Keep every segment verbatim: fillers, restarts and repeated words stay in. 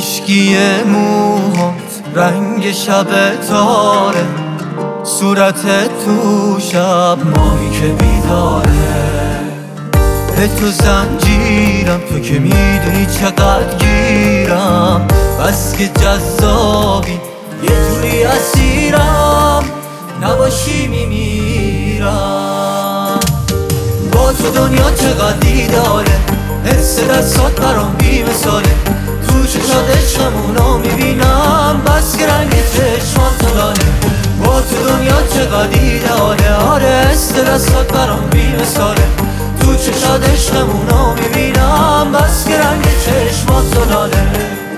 مشکی موهات رنگ شب تاره، صورت تو شب ماهی که بیداره. به تو زنجیرم تو که میدونی چقدر گیرم، بس که جذابی یه جوری اسیرم، نباشی میمیرم. با تو دنیا چقدر دیداره، حس دستات برام بی مثاله. تو چشات عشقمونو میبینم، بس که رنگ چشمات تو لاله. با تو دنیا چقدر دیداره، آره حس دستات برام بی مثاله. تو چشات عشقمونو میبینم، بس که رنگ چشمات تو لاله.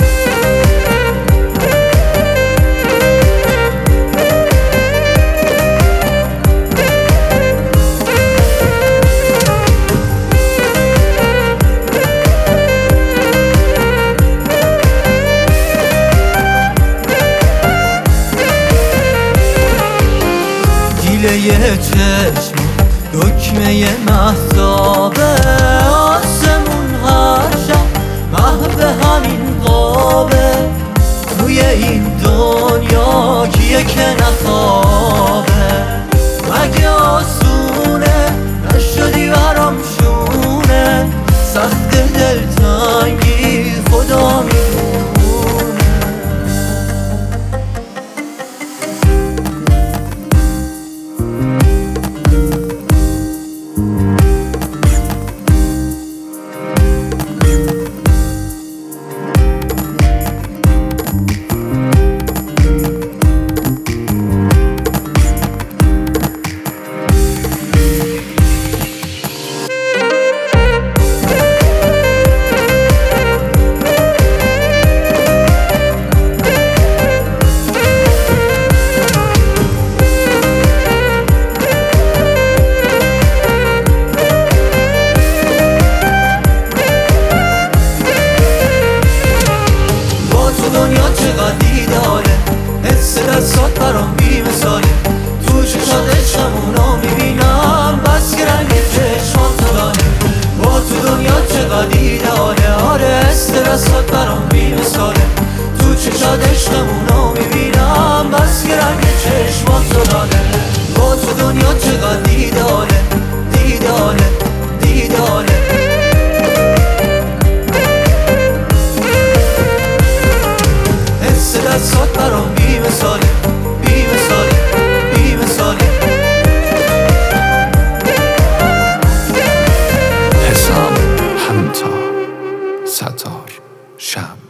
یه چشم دکمه مهتابه، آسمون هر شب محو همین قابه. توی این دنیا کیه که نخوابه، مگه آسونه نشدی برام شونه. سخت دلتنگی خدا میدونه. دنیا چقدر دیداره، حس دستات برام بی مثاله. تو چشات عشقمونو میبینم، بس که رنگ چشمات تو لاله. با تو دنیا چقدر دیداره، آره حس دستات برام بی مثاله. تو چشات عشقمونو میبینم، بس که رنگ چشمات تو لاله. با تو دنیا چقدر دیداره، دیداره، دیداره. دستات برام بی مثاله، بی مثاله، بی مثاله. حسام همتا ستار شم